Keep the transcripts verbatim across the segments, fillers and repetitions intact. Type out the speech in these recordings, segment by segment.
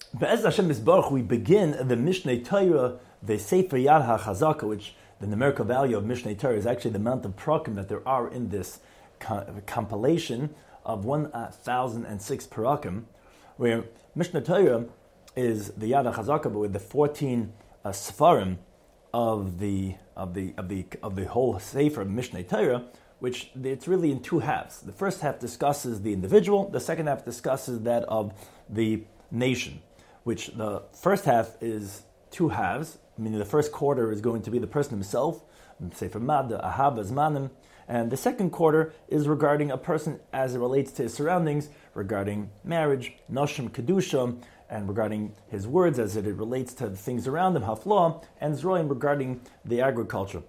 Be'ez Hashem Yisbarach, we begin the Mishneh Torah, the Sefer Yad HaChazaka, which the numerical value of Mishneh Torah is actually the amount of parakim that there are in this co- compilation of one thousand six parakim, where Mishneh Torah is the Yad HaChazaka, but with the fourteen uh, Sfarim of the of the of the of the whole Sefer Mishneh Torah, which it's really in two halves. The first half discusses the individual. The second half discusses that of the nation. Which the first half is two halves, meaning the first quarter is going to be the person himself, Sefer Mad, Ahab, Zmanim, and the second quarter is regarding a person as it relates to his surroundings, regarding marriage, Nashim, Kedusha, and regarding his words as it relates to the things around him, Haflah, and Zroim regarding the agriculture.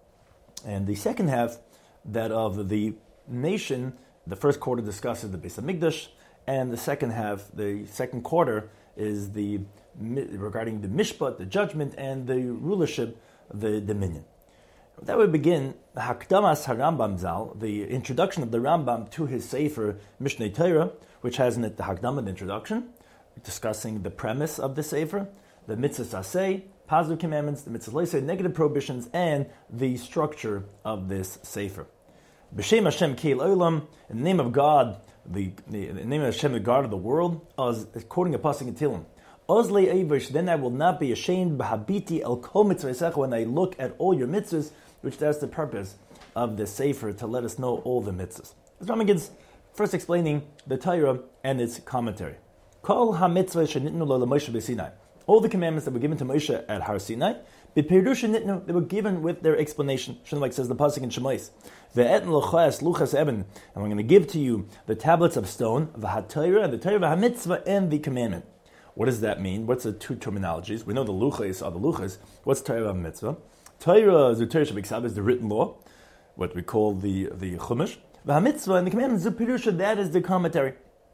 And the second half, that of the nation, the first quarter discusses the Beis HaMikdash, and the second half, the second quarter, is the regarding the mishpat, the judgment, and the rulership, the dominion. That would begin Hakdamas HaRambam Zal, the introduction of the Rambam to his Sefer Mishneh Torah, which has in it the Hakdama, the introduction, discussing the premise of the Sefer, the mitzvahs aseh, positive commandments, the mitzvahs leiseh, negative prohibitions, and the structure of this Sefer. B'Shem Hashem Keil Olam, in the name of God, the, the, the name of Hashem, the God of the world, as quoting a pasuk in Tehillim. Ozlei Eivish, then I will not be ashamed, b'habiti el kol mitzvaysecha, when I look at all your mitzvahs, which that's the purpose of the Sefer, to let us know all the mitzvahs. This Rambam begins first explaining the Torah and its commentary. Kol ha-mitzvah shenitnu lo Moshe b'Sinai. All the commandments that were given to Moshe at Har Sinai, b'perush nitnu, they were given with their explanation. Shouldn't like says the pasuk in Shemais. Ve'etn lochas luchas eben, and we're going to give to you the tablets of stone, v'ha-Torah, and the Torah, v'ha-mitzvah, and the commandment. What does that mean? What's the two terminologies? We know the luchas are the luchas. What's Torah and mitzvah? Torah, the Torah Shabbat is the written law, what we call the the Chumash. V'ha-mitzvah, and the commandment, Zupirusha, that is the commentary.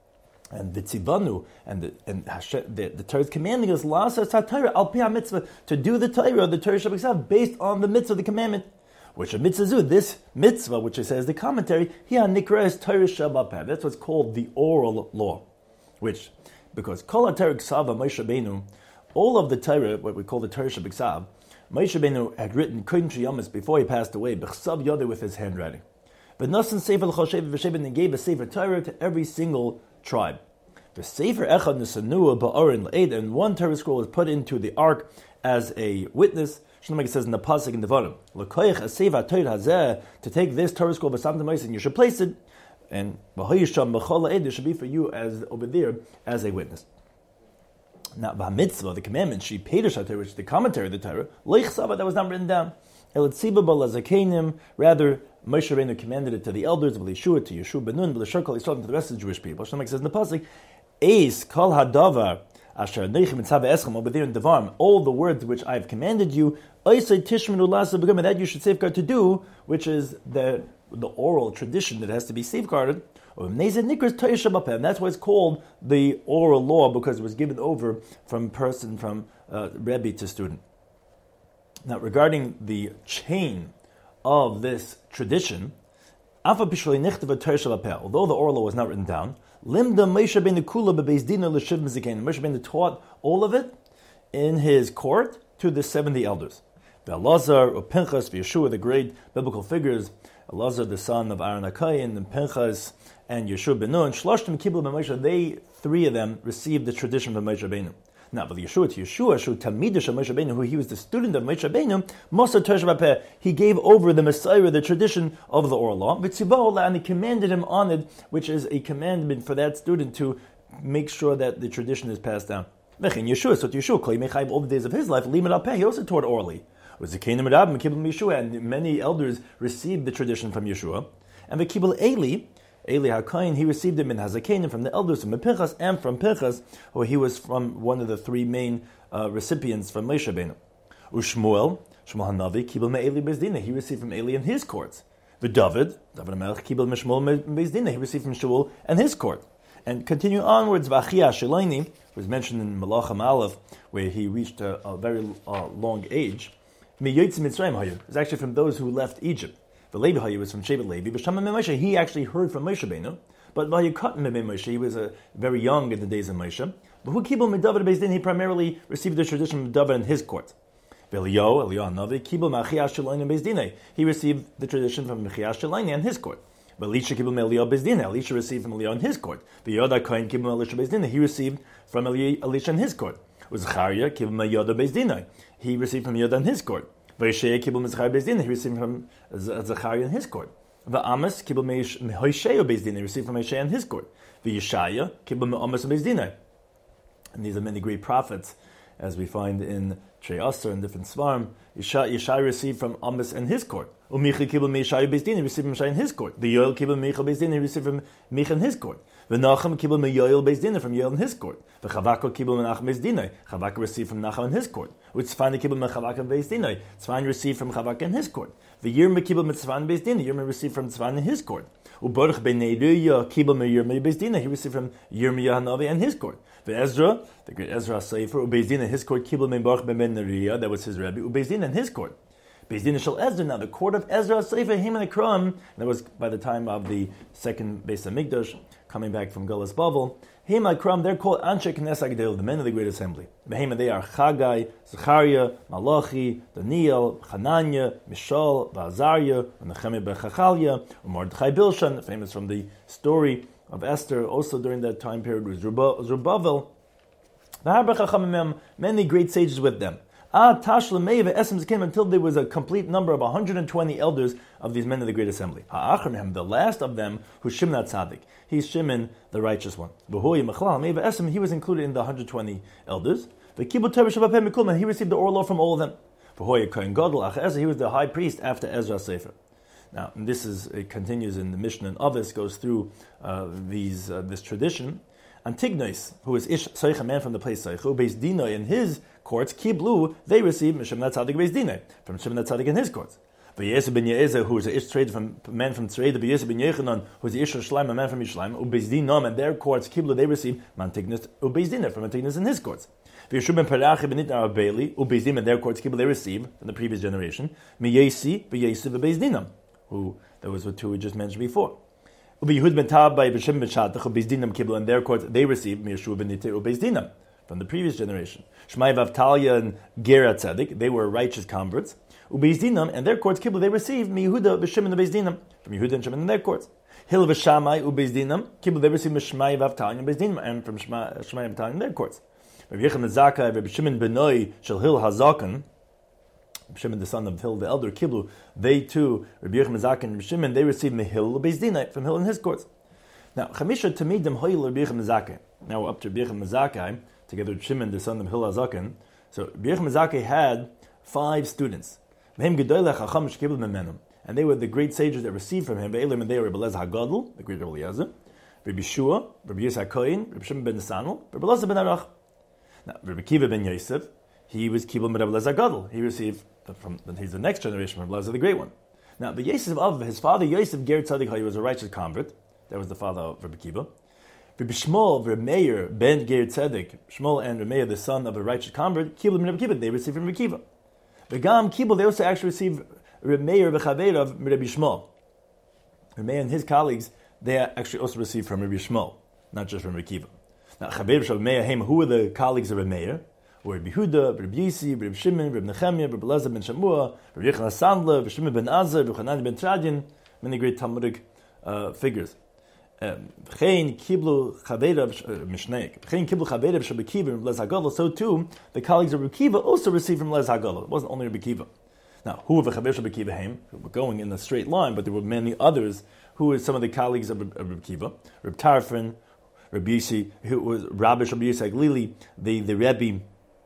And the tzivanu, and the and Hashem, the, the Torah is commanding us, la'asas ha-Torah, al pi ha-mitzvah, to do the Torah, the Torah Shabbat, based on the mitzvah, the commandment. Which a mitzvah, this mitzvah, which it says the commentary, here nikra is Torah Shabbat. That's what's called the oral law. Which, because kol ha-Torah k'sav Moshe Rabbeinu, all of the Torah, what we call the Torah Shabbat, Moshe Rabbeinu had written Kodim Shiyamis before he passed away, b'chsav yodeh, with his handwriting. But Nasan Sefer l'chol shevet v'shevet, and gave a Sefer Torah to every single tribe. The Sefer Echad Nesanua Ba'arin L'Eid, and one Torah scroll is put into the ark as a witness. Shlomo says in the pasuk in the Devarim, L'koich Sefer Torah Hazeh, to take this Torah scroll b'samtim ma'is, and you should place it, and B'hoyisham B'chol L'Eid, it should be for you as over there as a witness. Now, B'ha-mitzvah, the commandment, she Peirush HaTorah, which is the commentary of the Torah, Leich Saba, that was not written down. El Tziba B'lazakenim, rather, Moshe Rabbeinu commanded it to the elders, B'lishua, to Yeshua ben Nun, B'lishar Kol Yisrael, to the rest of the Jewish people. Shlomo says in the pasuk, Eis kol hadavar asher neichem mitzvah eschem, over there in Devarim, all the words which I have commanded you, Eisay tishmenu lasa b'gam, that you should safeguard to do, which is the the oral tradition that has to be safeguarded. And that's why it's called the oral law, because it was given over from person, from uh, Rebbe to student. Now, regarding the chain of this tradition, although the oral law was not written down, Limda Moshe Rabbeinu Kula bebeis dina l'shiv mezikanim. Moshe Rabbeinu taught all of it in his court to the seventy elders. Elazar, or Pinchas, Yeshua, the great biblical figures, Elazar, the son of Aaron HaKohen, and Pinchas, and Yeshua ben Nun, Shloshtem Kibul ben Moshe, they, three of them, received the tradition from Moshe Rabbeinu. Now, but Yeshua to Yeshua, Yeshua Tamidish of Moshe Rabbeinu, who he was the student of Moshe Rabbeinu, Mosa Torah Shabbat, he gave over the Messiah, the tradition of the oral law, and he commanded him on it, which is a commandment for that student to make sure that the tradition is passed down. Yeshua, so to Yeshua, all the days of his life, he also taught orally. It was the Kenim Rab and Kibbul Yeshua, and many elders received the tradition from Yeshua. And the Kibbul Eli, Eli HaKohen, he received it in Hazakenim from the elders, from Pinchas, and from Pinchas, or he was from one of the three main uh, recipients from Moshe Rabbeinu. Ushmuel, Shmuel HaNavi, Kibbul Me'eli Bezdina, he received from Eli in his courts. The David, David HaMelech, Kibbul Meshmuel Bezdina, he received from Shaul and his court. And continue onwards, Vachia Shelaini was mentioned in Malachim Aleph, where he reached a, a very uh, long age. It's actually from those who left Egypt. The Levi was from Shevet Levi, but Moshe, he actually heard from Moshe Rabbeinu. But Moshe, he was uh, very young in the days of Moshe. But who kibul medavid beis din? He primarily received the tradition from David in his court. Eliyahu, Eliyahu Navi, kibul machias shelaini beis din. He received the tradition from Mechias shelaini in his court. But Elisha kibul Eliyahu beis din. Elisha received from Eliyahu in his court. The Yoda Kohen kibul Elisha beis din. He received from Elisha in his court. Zechariah kibul Yoda beis din. He received from Yoda in his court. Vayishaya kibul Zechariah beis din. He received from Zechariah in his court. Va'amas kibul Hoshea beis din. He received from Hoshea in his court. V'Yeshaya kibul Amas beis din. And these are many great prophets, as we find in Trei Asar and different Svarim. Yeshai received from Amos and his court. Umicha kibul Meishai beis din. He received from Shai in his court. The Yoel kibul Micha beis din. He received from Micha in his court. The Nachum kibul Yoel beis din from Yoel in his court. The Chavaka kibul Menachem beis din. Chavaka received from Nachum in his court. Tzfani kibul Chavaka beis din. Tzfani received from Chavaka in his court. The Yirma kibul Tzfani beis din. The Yirma received from Tzfani in his court. Ubaruch ben Neruya kibul Yirma beis din. He received from Yirmiyah Hanavi and his court. The Ezra, the great Ezra Sefer, Ubeis din in his court kibul ben Baruch ben Neruya. That was his Rebbe. Ubeis din in his court. Beis din shel Ezra. Now the court of Ezra Sefer him and Akram. That was by the time of the second Beis Hamikdash, coming back from Galus Bavel. Him Akram. They're called Anshe Knesset Agdil, the men of the great assembly. Behema they are Chagai, Zechariah, Malachi, Daniel, Hananiah, Mishael, Azariah, and Nehemiah ben Chachaliah, and Mordechai Bilshan, famous from the story of Esther. Also during that time period was Zerubbabel. Many great sages with them. Ah, Tashlamei Esem came until there was a complete number of one hundred twenty elders of these men of the great assembly. Ha'achrim, the last of them, who's Shimon Tzaddik. He's Shimon, the righteous one. Esem, he was included in the one hundred twenty elders. He received the oral law from all of them. He was the high priest after Ezra Sefer. Now, this is it continues in the Mishnah and Avis, goes through uh, these uh, this tradition. Antignos, who is Ish Soich, a man from the place Soich, Beis Dinah in his courts, Kiblu, they received Shimon Tzaddik Beis Dinah, from Shimon Tzaddik in his courts. V'Yeseh ben Yezer, who is an Ish trade from a man from Tzreida, V'Yeseh ben Yechanan, who is Ish Shleim, a man from Yishleim, Ubeis Dinah, and their courts, Kiblu, they received Mantignos, Ubeis Dinah, from Antignos in his courts. V'Yeshua ben Perachi ben Nitna Abeli, Ubeis Dinah, and their courts, Kiblu, they received from the previous generation, Miyesi, V'Yeseh v'Beis Dinah, who, that was what two we just mentioned before. Ubiyehud ben Tab by B'Shem ben Shatach, Ubeis Dinam Kiblu, and their courts, they received Miyeshua ben Nitna Ubeis Dinam, from the previous generation. Shmai Vavtalia and Gera Tzedek, they were righteous converts. Ubeis Dinam, and their courts, Kiblu, they received Miyehuda B'Shimon and Beis Dinam, from Yehuda and Shimon and their courts. Hil V'Shamai Ubeis Dinam, Kiblu, they received Shmai Vavtalia and Beis Dinam, and from Shmai Vavtalia and their courts. Rabbi Yechon ben Zakkai, Rabbi Shimon benoi Shel Hil Hazakan, Shimon the son of Hil the elder, Kiblu, they too, Rabbi Yechon ben Zakkai and Rabbi Shimon, they received Mehil Beis Dinam, from Hil and his courts. Now, Chamisha Tamidim Hoyel Rabbi Yechon ben Zakkai. Now we're up to Rabbi Yechon ben Zakkai, together with Shimon, the son of Hil Hazakan. So Rabbi Yechon ben Zakkai had five students. And they were the great sages that received from him. And they were Rabbi Elazar HaGadol, the great Rabbi Eliezer, Rabbi Shua, Rabbi Yisrael HaKohen, Rabbi Shimon ben Nesanel, Rabbi Elazar ben Arach. Now, Rabbi Kiva ben Yosef, he was Kibbutz with Rabbi Elazar HaGadol. He received from, he's the next generation from Rabbi Elazar the Great One. Now, but Yosef of his father, Yosef Ger Tzaddik, he was a righteous convert. That was the father of Rabbi Kiva. Rabbi Shmuel, Rabbi Meir, ben Ger Tzedek, Shmuel and Rabbi Meir, the son of a righteous convert, Kibbutz and Rabbi Kiva, they received from Rabbi Kiva. The Gam Kibbutz, they also actually received Rabbi Meir b'Chaveir of Rabbi Shmuel. Rabbi Meir and his colleagues, they actually also received from Rabbi Shmuel, not just from Rabbi Kiva. Now, Chaveir Rabbi Meir, who were the colleagues of Rabbi Meir? Were Rabbi Huda, Rabbi Yisi, Rabbi Shimon, Rabbi Nechemiah, Rabbi Elazar ben Shamua, Rabbi Yechon HaSandler, Rabbi Shimon ben Azar, Rabbi Hanani ben Tradian, many great Talmudic uh, figures. V'chein kiblu chaveira mishnei. V'chein kiblu chaveira b'Rabbi Kiva and Rabbi Elazar HaGadol. So too, the colleagues of Rabbi Kiva also received from Elazar HaGadol. It wasn't only Rabbi Kiva. Now, who were the chaveira Rabbi Kiva heim? We're going in a straight line, but there were many others who were some of the colleagues of Rabbi Kiva. Rabbi Tarfon, Rabbi Yisi, who was Rabbi Rabbi Yisi Glili, the the Rebbe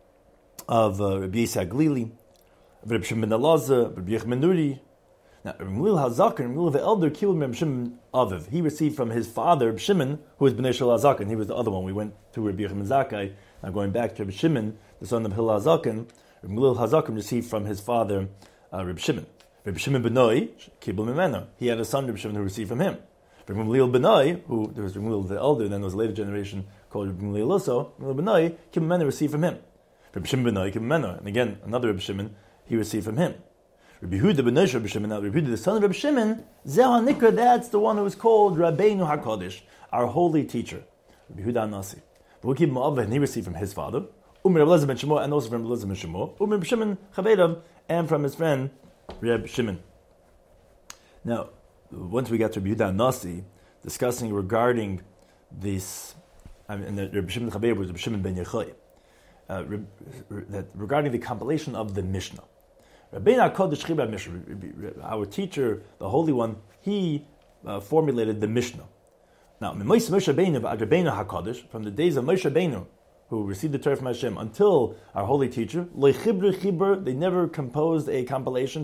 of uh, Rabbi Yisi Glili, Rabbi Shimon ben Elazar, Rabbi Yechon ben Nuri. Now, Ramil HaZakan, Ramil the elder, killed Rabbi Shimon Aviv. He received from his father, Rabbi Shimon, who was Bnei Shel HaZakan. He was the other one. We went to Rabbi Yechon ben Zakkai. Now going back to Rabbi Shimon, the son of Hil HaZakan, Ramil HaZakan received from his father, uh, Rabbi Shimon. Rabbi Shimon benoi, Kibbul Mimena. He had a son, Rabbi Shimon, who received from him. Rabbi Gamliel benoi, who there was Ramil the elder, then there was a later generation called Rabbi Gamliel also. Ramil benoi, Kibbul Mimena received from him. Rabbi Shimon benoi, Kibbul Mimena, and again another Rabbi Shimon, he received from him. Rabbi Huda ben Rabbi Shimon, now Rabbi Huda, the son of Rabbi Shimon, Zeh HaNikra, that's the one who was called Rabbeinu HaKadosh, our holy teacher. Rabbi Huda HaNasi. and he received from his father, and also from Elazar ben Shmuel, and from his friend Reb Shimon. Now, once we got to Yehuda Nasi, discussing regarding this, I mean, the Reb Shimon Chaver was Reb Shimon ben Yochai, uh, that regarding the compilation of the Mishnah. Rabbeinu HaKadosh Chibra Mishnah, our teacher, the Holy One, he uh, formulated the Mishnah. Now, from the days of Moshe Rabbeinu, who received the Torah from Hashem, until our holy teacher, they never composed a compilation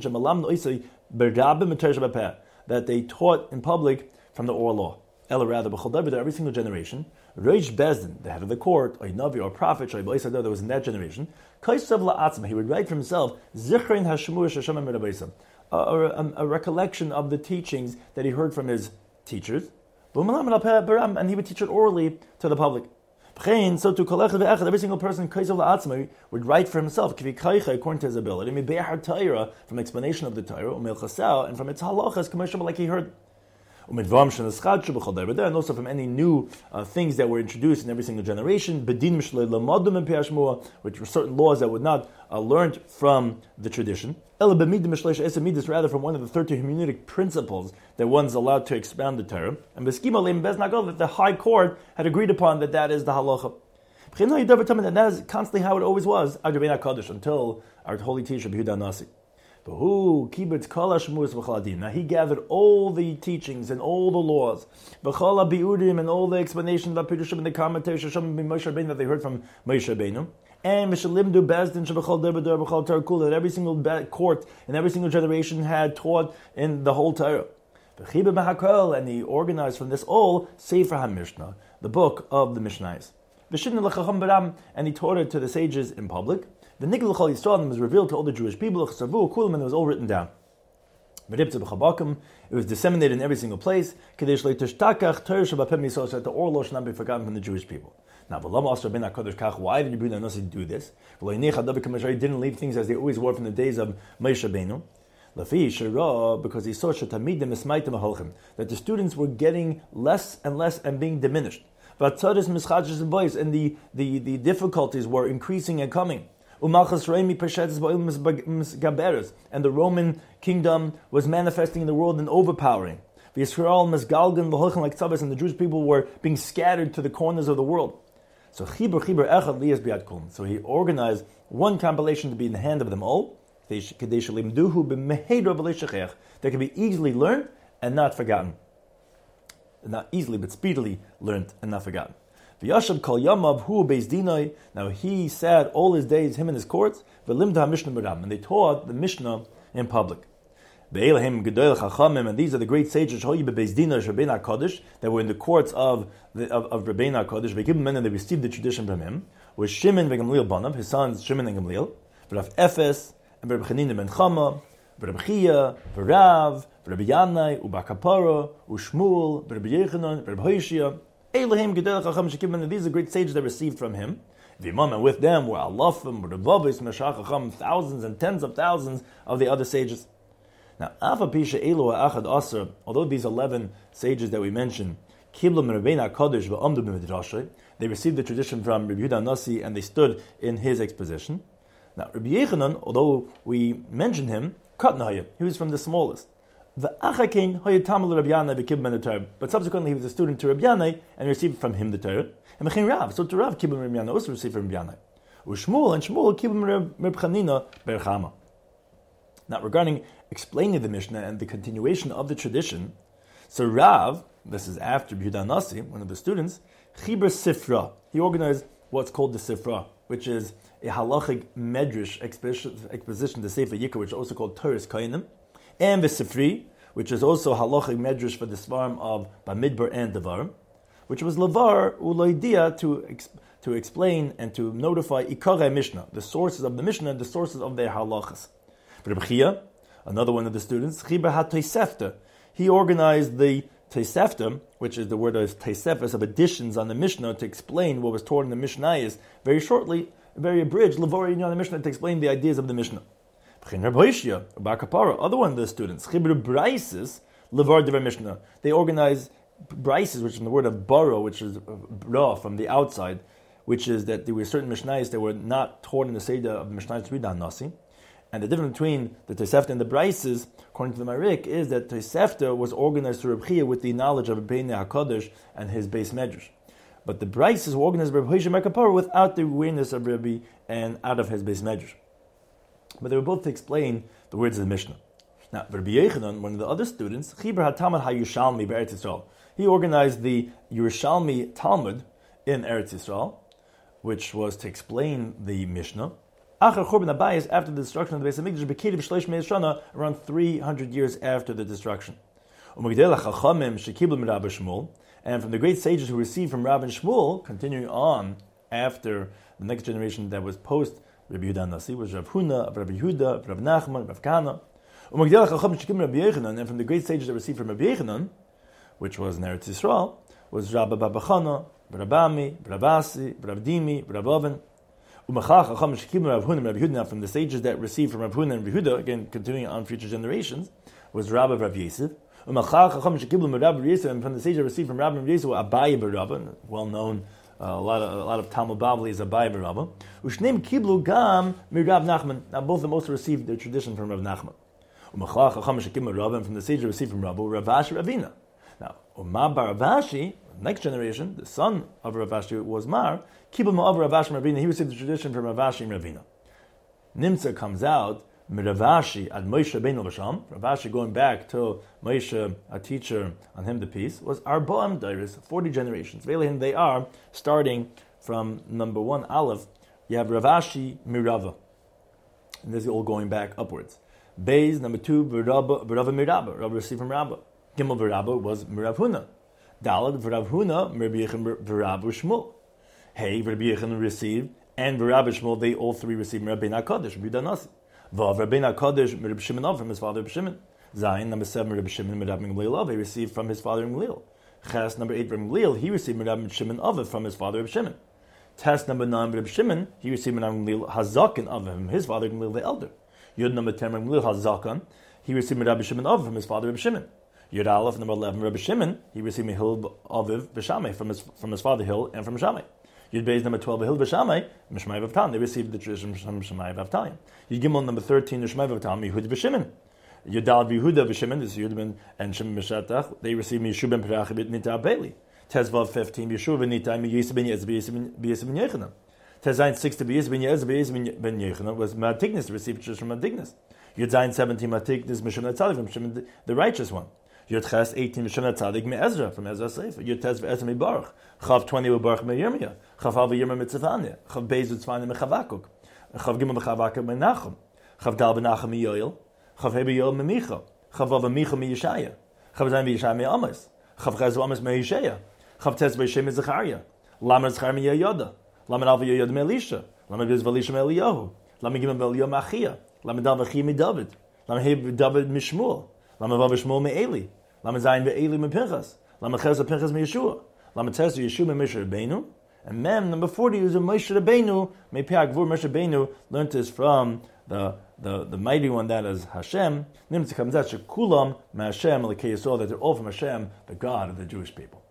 that they taught in public from the oral law. Ella rather, every single generation, Reish Bezdin, the head of the court, or Navi or prophet, that was in that generation, he would write for himself a, a, a recollection of the teachings that he heard from his teachers, and he would teach it orally to the public. So to every single person would write for himself according to his ability, from explanation of the Torah, and from its halachas, like he heard. And also from any new uh, things that were introduced in every single generation, which were certain laws that were not uh, learned from the tradition, rather from one of the thirteen Hermeneutic principles that one's allowed to expound the Torah, and that the high court had agreed upon that that is the halacha. And that is constantly how it always was, until our holy teacher, Yehuda Nasi. Now he gathered all the teachings and all the laws, and all the explanations of and the commentaries that they heard from Moshe Rabbeinu, and that every single court and every single generation had taught in the whole Torah. And he organized from this all Sefer HaMishnah, the book of the Mishnayos. And he taught it to the sages in public. The Nigel Chol Yisrael was revealed to all the Jewish people, and it was all written down. It was disseminated in every single place, so that the oral law should not be forgotten from the Jewish people. Now, why did Yehuda Nasi do this? He didn't leave things as they always were from the days of Moshe Rabbeinu. Because he saw that the students were getting less and less and being diminished. And the, the, the difficulties were increasing and coming. And the Roman kingdom was manifesting in the world and overpowering. And the Jewish people were being scattered to the corners of the world. So So he organized one compilation to be in the hand of them all, that can be easily learned and not forgotten. Not easily, but speedily learned and not forgotten. Now he sat all his days, him and his courts, and they taught the Mishnah in public. And these are the great sages that were in the courts of the, of, of Rabbeinu HaKadosh, and they received the tradition from him, was Shimon ben Gamliel Banav, his sons Shimon and Gamliel, Rav Ephes, and Rav Chanina ben Chama, Rav Chia, Rav, Rav Yanai, Uba Kapara, Ushmul, Rav Yechanan, Rav Hoshia. These are great sages that received from him. And with them were Alafim, Rabavis, Meshach Chacham, thousands and tens of thousands of the other sages. Now, although these eleven sages that we mentioned, they received the tradition from Rabbi Yehuda Nasi and they stood in his exposition. Now, Rabbi Yechanan, although we mentioned him, he was from the smallest. But subsequently he was a student to Rabbi Yanai and received from him the Torah. And Rav, so to Rav, Kibbutz Rabbi Yanai also received from Rabbi Yanai. Ushmul and Shmuel Kibbutz Rabbi Chanina Berchama. Now, regarding explaining the Mishnah and the continuation of the tradition, so Rav, this is after Yehuda Nasi, one of the students, Chibur Sifra. He organized what's called the Sifra, which is a halachic medrash exposition to Sefer Yikra, which is also called Toras Kohanim, and the Sifri, which is also halachic medrash for the Svarim of Bamidbar and Devarim, which was Lavar Uloidia to ex- to explain and to notify Ikarei Mishnah, the sources of the Mishnah, the sources of their halachas. Reb Chia, another one of the students, Chiba HaTosefta, he organized the Tosefta, which is the word of Tosefes, of additions on the Mishnah to explain what was taught in the Mishnayos, very shortly, very abridged, Lavar on the Mishnah to explain the ideas of the Mishnah. Other one of the students, Chibur Braises, Levar Devar Mishnah. They organize Braises, which is from the word of baro, which is bra, from the outside, which is that there were certain Mishnayos that were not taught in the Seder of Mishnayos Ridan Nasi. And the difference between the Tosefta and the Brises, according to the Marik, is that Tosefta was organized through Reb Chia with the knowledge of Rebbeinu HaKadosh and his base medrash. But the Brises were organized by Reb Hoshea Merkapara without the awareness of Rebbe and out of his base medrash. But they were both to explain the words of the Mishnah. Now, Rabbi Yechanan, one of the other students, Chibur HaTalmud HaYushalmi Be'eretz Yisrael. He organized the Yerushalmi Talmud in Eretz Yisrael, which was to explain the Mishnah. After the destruction of the Beis Hamikdash, around three hundred years after the destruction. And from the great sages who received from Rav and Shmuel, continuing on after the next generation that was post Rabbi Yehuda Nasi, was Rav Huna, Rabbi Yehuda, Rav Nachman, Rav Kahana. And from the great sages that received from Rabbi Yechanan, which was in Eretz Yisrael, was Rabbi Babachana, Rabami, Rabasi, Rabdimi, Rabavin. From the sages that received from Rav Huna and Rabbi Yehuda, again continuing on future generations, was Rabbi Rav Yosef. And from the sages that received from Rabbi Rav Yosef, Abaye Barabba, well known, uh, a lot of a lot of Talmud Bavli is Abaye Barabba. Ushneim Kiblu Gam Mirav Nachman. Now both of them also received their tradition from Rav Nachman. And from the sages that received from Rabbi Ravashi Ravina. Now, Umar Bar Ravashi, next generation, the son of Ravashi was Mar, Kibul Ma'av Ravashi Ravina, he received the tradition from Ravashi and Ravina. Nimtza comes out, Ravashi at Moshe Rabbeinu Basham, Ravashi going back to Moshe, a teacher on him the peace, was Arboam Dairis, forty generations. Velehin, they are starting from number one Aleph, you have Ravashi Mirava. And this is all going back upwards. Beis, number two, Barabba Mirabba, Rabba received from Rabba. Gimel Barabba was Mirav Huna. Dalad V'Rav Huna, Rabbi Yechon V'Rabba Shmuel. Hey, Rabbi Yechon received, and V'Rabba Shmuel, they all three received Rabbeinu HaKadosh, Rabbi Danasi. Vav Rabbeinu HaKadosh, Rabbi Shimon Av, from his father Rabbi Shimon. Zayin, number seven, Rabbi Shimon, Rabbi Gamliel, he received from his father Gamliel. Ches, number eight, Rabbi Gamliel, he received Rabbi Shimon Av from his father Rabbi Shimon. Tes, number nine, Rabbi Shimon, he received Rabbi Gamliel Hazakin of him, his father Gamliel the elder. Yud, number ten, Rabbi Gamliel Hazakan, he received Rabbi Shimon Av from his father Rabbi Shimon. Yud Aleph, number eleven, Rabbi Shimon, he received Mehil Aviv B'Shamai from his from his father Hil and from Shammai. Yud Beis, number twelve, Hil B'Shamai, Mishmai V'Avtam, they received the tradition from Shemai V'Avtam. Yud Gimel, number thirteen, Mishmai V'Avtam, Yehud B'Shimon. Yud Dal V'Yehuda B'Shimon, this is Yud Ben and Shimon B'Shatach, they received Yeshua Ben Perach B'Nita Nita Abeli. Tezvav fifteen, Yeshua Ben Nita Yisib Ben Yez B'Yisib Ben Yechanan. Tezayin six to B'Yisib Ben Yez B'Yisib Ben Yechanan was Matignis, received tradition from Matignis. Yud Zayin seventeen, Matignis Mishon Atzadik from Shimon the righteous one. Yud Ches eighteen, Mishon Atzadik Me Ezra from Ezra Sefer. Yud Tes V'Ezra Me Baruch. Chav twenty V'Baruch Me Yirmiyah. Chav Al V'Yirmiyah Mitzvania. Chav Beis V'Tzvania Me Chavakuk. Chav Gimel V'Chavakuk Me Nachum. Chav Dal V'Nachum Me Yoel. Chav He B'Yoel Me Micha. Chav Vav Micha Me Yeshaya. Chav Zayin V'Yeshaya Me Amos. Chav Ches V'Amos Me Yeshaya. Chav Tes V'Yeshem Me Zechariah. Lamed Zechariah Me Yehoda. Lamed Al V'Yehoda Me Elisha. Lamed V'Ez V'Elisha Me Eliyahu. Lamed Gimel V'Eliyahu Me Achia. Lamed Dal V'Achia Me David. Lamed He David Me Shmuel. Lamed Vav Shmuel Me Eli. Lamed Zayin Ve'eli Me Pinchas. Lamed Ches Pinchas Me Yeshua. Lamed Tes Yeshua Me Moshe Rabbeinu. And Mem, number forty, is a Moshe Rabbeinu. Me Pe'ak Vur Moshe Rabbeinu learned this from the, the, the mighty one that is Hashem. Nimtz comes out Shekulam Me Hashem L'Kei Yisrael, that they're all from Hashem, the God of the Jewish people.